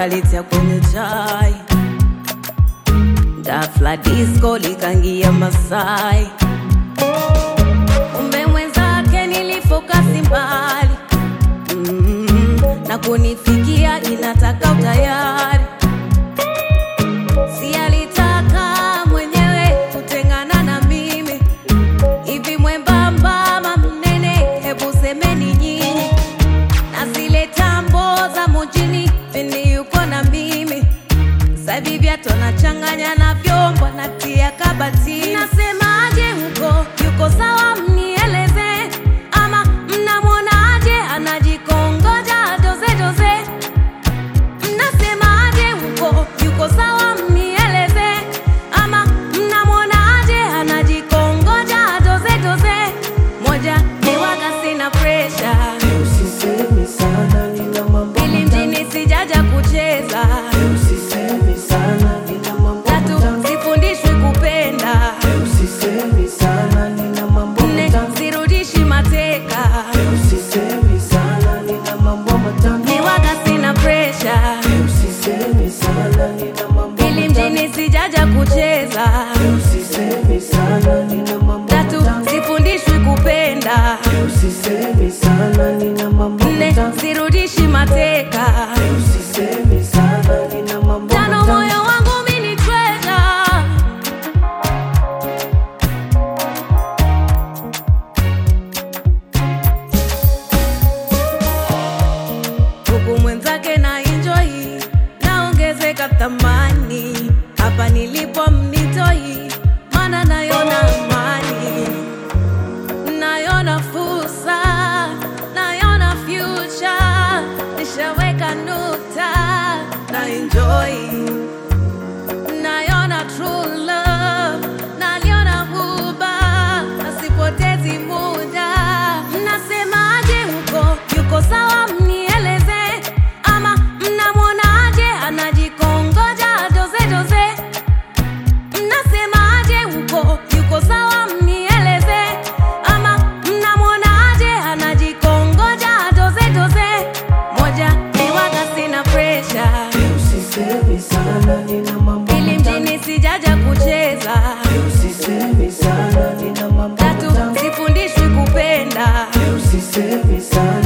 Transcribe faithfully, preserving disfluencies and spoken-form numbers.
kalitia kwenye chai, ghafla disco likangia Masai. Kumbe mwenzake nilifokasi mbali, mm, na kunifikia inataka utayari. Si alitaka mwenyewe kutengana na mimi, hivi mwembamba ama mnene, hebu semeni nyinyi. Na zile tambo za mjini vini yuko na mimi, sasa hivi viatu nachanganya na vyombo natia kabati. Nasemaje huko, yuko sawa mnieleze, ama mnamuonaje anajikongoja doze doze? Mnasemaje huko, yuko sawa mnieleze, ama mnamuonaje anajikongoja doze doze? Moja ni waga sina pressure, usisemi sana nina mambo ili mjini sijaja kucheza, usisemi sana nina mambo tatu sifundishwi kupenda, usisemi sana nina mambo nne sirudishi mateka, usisemi sana nina mambo matamu ni waga sina pressure, usisemi sana nina mambo ili mjini sijaja kucheza, usisemi sana nina mambo tatu sifundishwi kupenda, usisemi sana nina mambo nne sirudishi mateka, usisemi sana nina mambo tano moyo wangu mini treasure. Huku mwenzake na enjoy, naongezeka thamani, hapa nilipo mnitoi, mana nayona amani, nayona fursa, nayona future, nishaweka nukta, na enjoy, nayona true love, naliona huba, nasipotezi muda. Mnasemaje huko, yuko sawa mnieleze, ama mnamuonaje anajikongoja doze doze? Mnasemaje huko, yuko sawa mnieleze, ama mnamuonaje anajikongoja doze doze? Moja ni waga sina pressure, usisemi sana nina mambo ili mjini sijaja kucheza, usisemi sana nina mambo tatu sifundishwi kupenda, usisemi sana